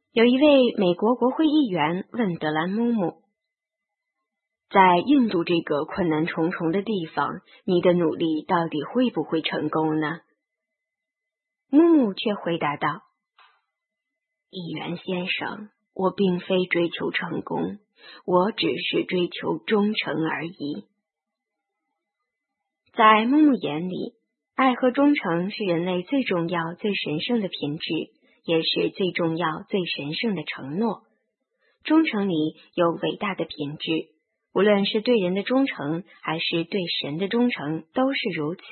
有一位美国国会议员问德兰姆姆，在印度这个困难重重的地方，你的努力到底会不会成功呢？姆姆却回答道，议员先生，我并非追求成功，我只是追求忠诚而已。在姆姆眼里，爱和忠诚是人类最重要、最神圣的品质，也是最重要、最神圣的承诺。忠诚里有伟大的品质，无论是对人的忠诚，还是对神的忠诚，都是如此。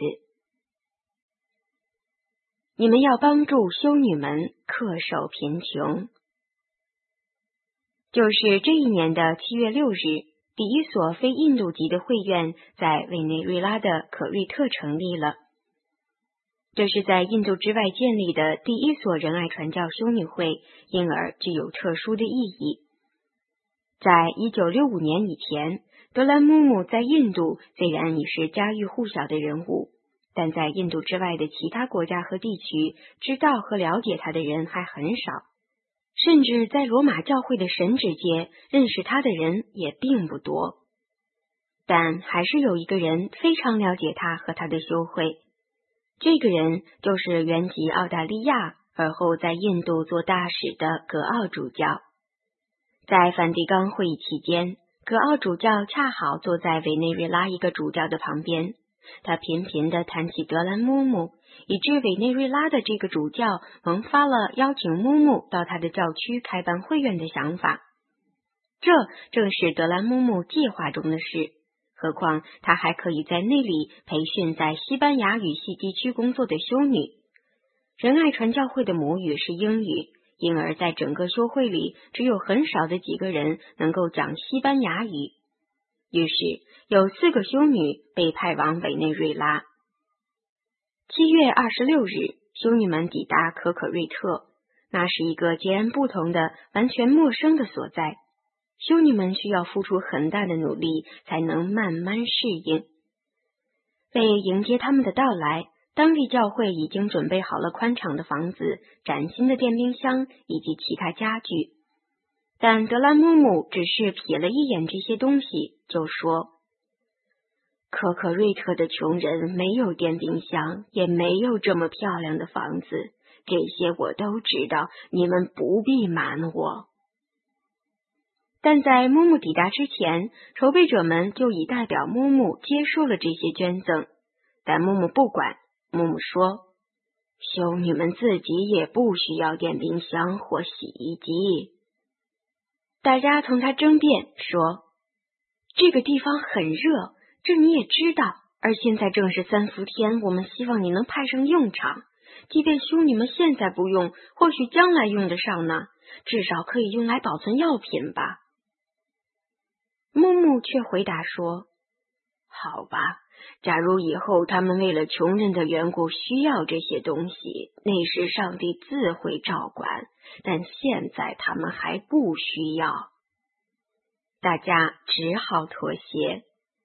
你们要帮助修女们恪守贫穷。就是这一年的7月6日，第一所非印度籍的会院在委内瑞拉的可瑞特成立了。这是在印度之外建立的第一所仁爱传教修女会，因而具有特殊的意义。在1965年以前，德兰姆姆在印度虽然已是家喻户晓的人物，但在印度之外的其他国家和地区，知道和了解他的人还很少，甚至在罗马教会的神职界，认识他的人也并不多。但还是有一个人非常了解他和他的修会，这个人就是原籍澳大利亚，而后在印度做大使的格奥主教。在梵蒂冈会议期间，格奥主教恰好坐在委内瑞拉一个主教的旁边，他频频地谈起德兰姆姆，以致委内瑞拉的这个主教萌发了邀请姆姆到他的教区开办会院的想法。这正是德兰姆姆计划中的事，何况他还可以在那里培训在西班牙语系地区工作的修女。仁爱传教会的母语是英语，因而在整个修会里只有很少的几个人能够讲西班牙语。于是有4个修女被派往委内瑞拉。7月26日，修女们抵达可可瑞特，那是一个截然不同的、完全陌生的所在。修女们需要付出很大的努力，才能慢慢适应。为迎接他们的到来，当地教会已经准备好了宽敞的房子、崭新的电冰箱以及其他家具。但德兰姆姆只是瞥了一眼这些东西，就说：可可瑞特的穷人没有电冰箱，也没有这么漂亮的房子，这些我都知道，你们不必瞒我。但在姆姆抵达之前，筹备者们就已代表姆姆接受了这些捐赠，但姆姆不管。姆姆说，修女们自己也不需要电冰箱或洗衣机。大家同他争辩说，这个地方很热，这你也知道，而现在正是3伏天，我们希望你能派上用场。即便修女们现在不用，或许将来用得上呢，至少可以用来保存药品吧。姆姆却回答说，好吧，假如以后他们为了穷人的缘故需要这些东西，那时上帝自会照管，但现在他们还不需要。大家只好妥协。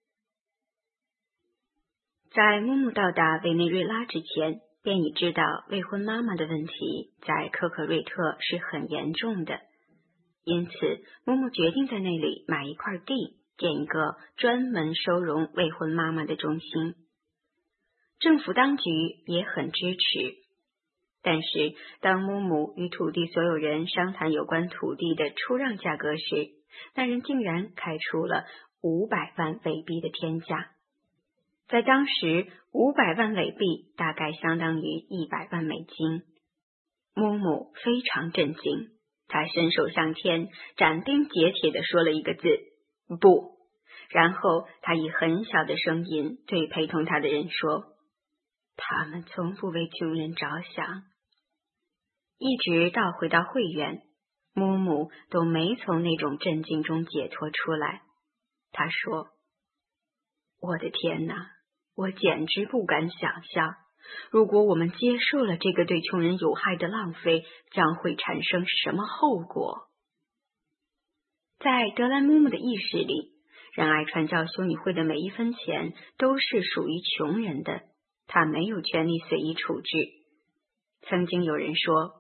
在姆姆到达委内瑞拉之前，便已知道未婚妈妈的问题在可可瑞特是很严重的，因此姆姆决定在那里买一块地，建一个专门收容未婚妈妈的中心。政府当局也很支持，但是当姆姆与土地所有人商谈有关土地的出让价格时，那人竟然开出了500万韦币的天价。在当时，500万韦币大概相当于100万美金。姆姆非常震惊，他伸手向天，斩钉截铁地说了一个字：不。然后他以很小的声音对陪同他的人说，他们从不为穷人着想。一直到回到会院，姆姆都没从那种震惊中解脱出来。他说，我的天哪，我简直不敢想象，如果我们接受了这个对穷人有害的浪费，将会产生什么后果。在德兰姆姆的意识里，仁爱传教修女会的每一分钱都是属于穷人的，他没有权利随意处置。曾经有人说，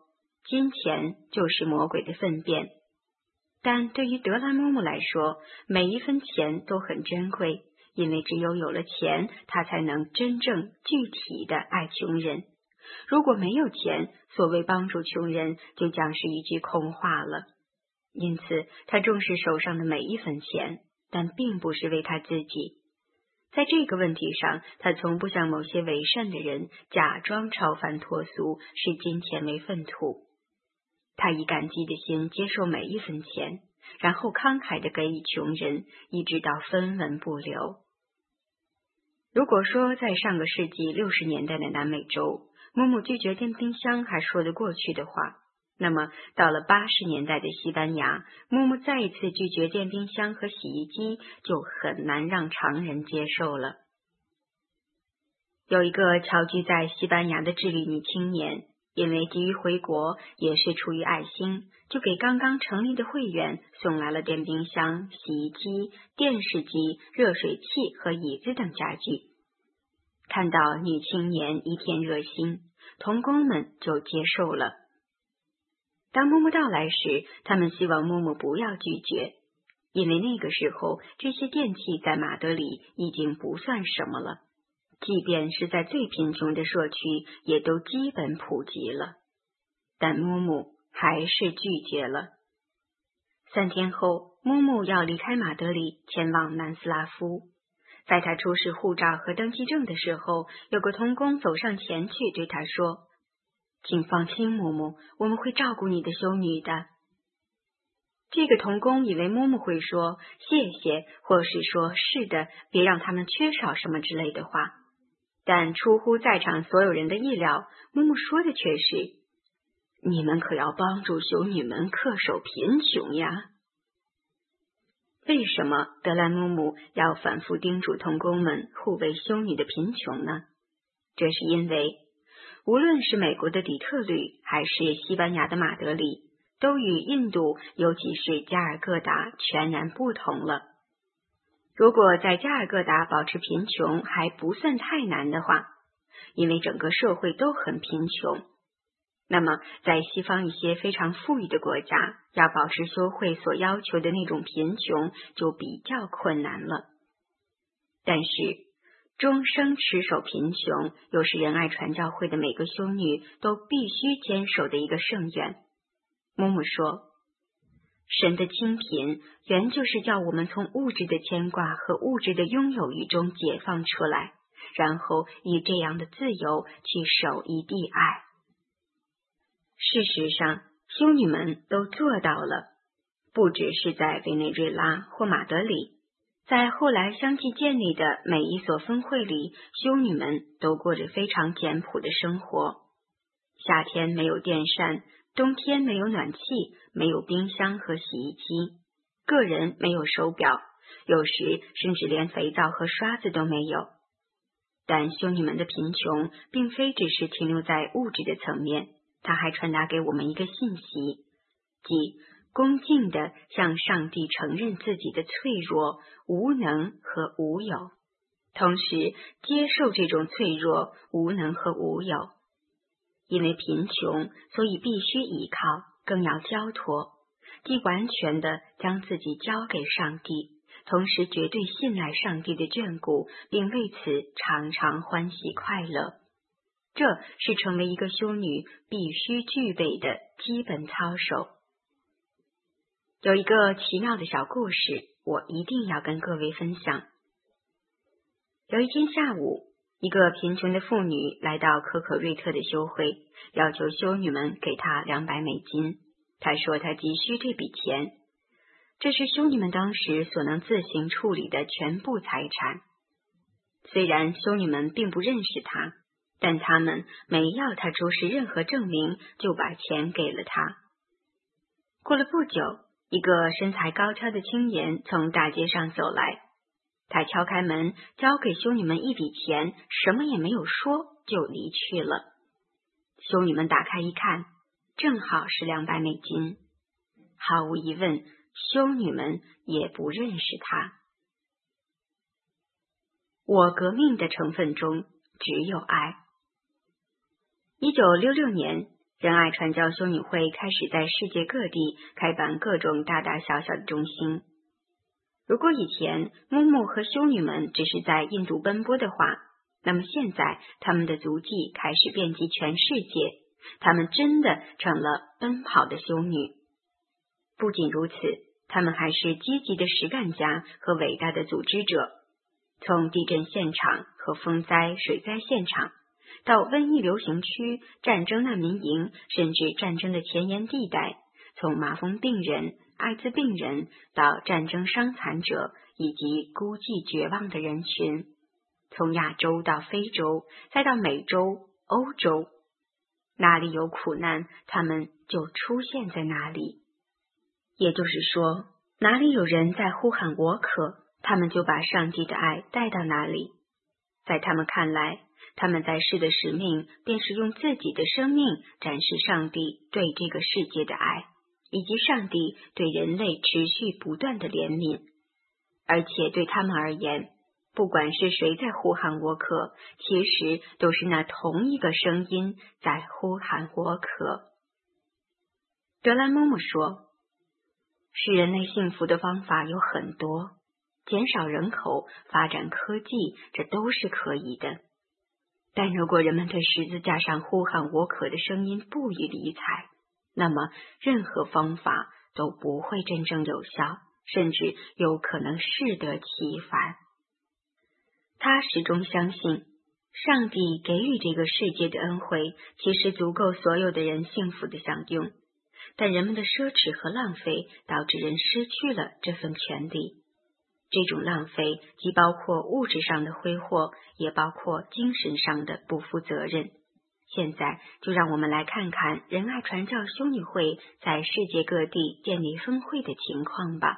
金钱就是魔鬼的粪便。但对于德兰嬷嬷来说，每一分钱都很珍贵，因为只有了钱，她才能真正具体的爱穷人。如果没有钱，所谓帮助穷人就将是一句空话了。因此，她重视手上的每一分钱，但并不是为她自己。在这个问题上，她从不像某些伪善的人假装超凡脱俗，视金钱为粪土。她以感激的心接受每一分钱，然后慷慨地给予穷人，一直到分文不留。如果说在上个世纪60年代的南美洲，嬷嬷拒绝电冰箱还说得过去的话，那么到了80年代的西班牙，嬷嬷再一次拒绝电冰箱和洗衣机，就很难让常人接受了。有一个侨居在西班牙的智利女青年，因为急于回国，也是出于爱心，就给刚刚成立的会员送来了电冰箱、洗衣机、电视机、热水器和椅子等家具。看到女青年一片热心，同工们就接受了。当嬷嬷到来时，他们希望嬷嬷不要拒绝，因为那个时候这些电器在马德里已经不算什么了，即便是在最贫穷的社区也都基本普及了。但嬷嬷还是拒绝了。3天后，嬷嬷要离开马德里，前往南斯拉夫。在他出示护照和登记证的时候，有个童工走上前去对他说：“请放心，嬷嬷，我们会照顾你的修女的。”这个童工以为嬷嬷会说谢谢，或是说是的，别让他们缺少什么之类的话。但出乎在场所有人的意料，嬷嬷说的却是：“你们可要帮助修女们恪守贫穷呀。”为什么德兰嬷嬷要反复叮嘱童工们护卫修女的贫穷呢？这是因为，无论是美国的底特律还是西班牙的马德里，都与印度，尤其是加尔各答全然不同了。如果在加尔各答保持贫穷还不算太难的话，因为整个社会都很贫穷，那么在西方一些非常富裕的国家，要保持修会所要求的那种贫穷就比较困难了。但是终生持守贫穷，又是仁爱传教会的每个修女都必须坚守的一个圣愿。嬷嬷说，神的清贫原就是叫我们从物质的牵挂和物质的拥有欲中解放出来，然后以这样的自由去守一地爱。事实上，修女们都做到了，不只是在委内瑞拉或马德里，在后来相继建立的每一所分会里，修女们都过着非常简朴的生活。夏天没有电扇，冬天没有暖气，没有冰箱和洗衣机，个人没有手表，有时甚至连肥皂和刷子都没有。但修女们的贫穷并非只是停留在物质的层面，它还传达给我们一个信息，即恭敬地向上帝承认自己的脆弱、无能和无有，同时接受这种脆弱、无能和无有。因为贫穷，所以必须依靠，更要交托，即完全地将自己交给上帝，同时绝对信赖上帝的眷顾，并为此常常欢喜快乐。这是成为一个修女必须具备的基本操守。有一个奇妙的小故事，我一定要跟各位分享。有一天下午，一个贫穷的妇女来到可可瑞特的修会，要求修女们给她200美金。她说她急需这笔钱，这是修女们当时所能自行处理的全部财产。虽然修女们并不认识她，但他们没要她出示任何证明，就把钱给了她。过了不久，一个身材高挑的青年从大街上走来，他敲开门，交给修女们一笔钱，什么也没有说，就离去了。修女们打开一看，正好是200美金。毫无疑问，修女们也不认识他。我革命的成分中只有爱。1966年， 仁爱传教修女会开始在世界各地开办各种大大小小的中心。如果以前嬷嬷和修女们只是在印度奔波的话，那么现在他们的足迹开始遍及全世界，他们真的成了奔跑的修女。不仅如此，他们还是积极的实干家和伟大的组织者。从地震现场和风灾、水灾现场，到瘟疫流行区、战争难民营，甚至战争的前沿地带，从麻风病人、艾滋病人到战争伤残者以及孤寂绝望的人群，从亚洲到非洲，再到美洲、欧洲，哪里有苦难，他们就出现在哪里。也就是说，哪里有人在呼喊我渴，他们就把上帝的爱带到哪里。在他们看来，他们在世的使命便是用自己的生命展示上帝对这个世界的爱，以及上帝对人类持续不断的怜悯。而且对他们而言，不管是谁在呼喊我渴，其实都是那同一个声音在呼喊我渴。德兰嬷嬷说，使人类幸福的方法有很多，减少人口、发展科技，这都是可以的。但如果人们对十字架上呼喊我渴的声音不予理睬，那么任何方法都不会真正有效，甚至有可能适得其反。他始终相信，上帝给予这个世界的恩惠其实足够所有的人幸福的享用，但人们的奢侈和浪费导致人失去了这份权利。这种浪费既包括物质上的挥霍，也包括精神上的不负责任。现在就让我们来看看仁爱传教修女会在世界各地建立分会的情况吧。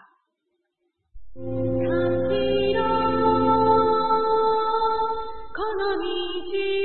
この道